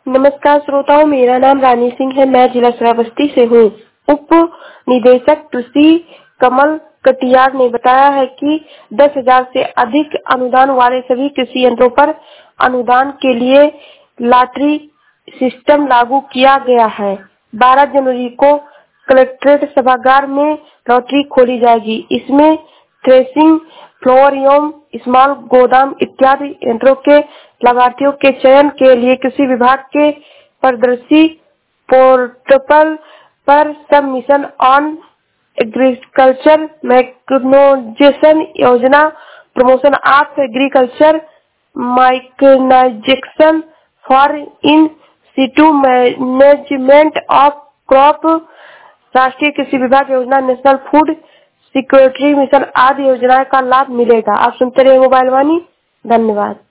नमस्कार श्रोताओं, मेरा नाम रानी सिंह है। मैं जिला श्रावस्ती से हूँ। उप निदेशक कृषि कमल कटियार ने बताया है कि 10,000 से अधिक अनुदान वाले सभी कृषि यंत्रों पर अनुदान के लिए लॉटरी सिस्टम लागू किया गया है। 12 जनवरी को कलेक्ट्रेट सभागार में लॉटरी खोली जाएगी। इसमें थ्रेसिंग, फ्लोर एवं स्मॉल गोदाम इत्यादि यंत्रों के लाभार्थियों के चयन के लिए कृषि विभाग के पारदर्शी पोर्टल पर sub mission on agriculture mechanisation योजना, promotion of agriculture mechanisation for in situ management of crop, राष्ट्रीय कृषि विभाग योजना, नेशनल फूड सिक्योरिटी मिशन आदि योजनाएं का लाभ मिलेगा। आप सुनते रहिए मोबाइल वाणी। धन्यवाद।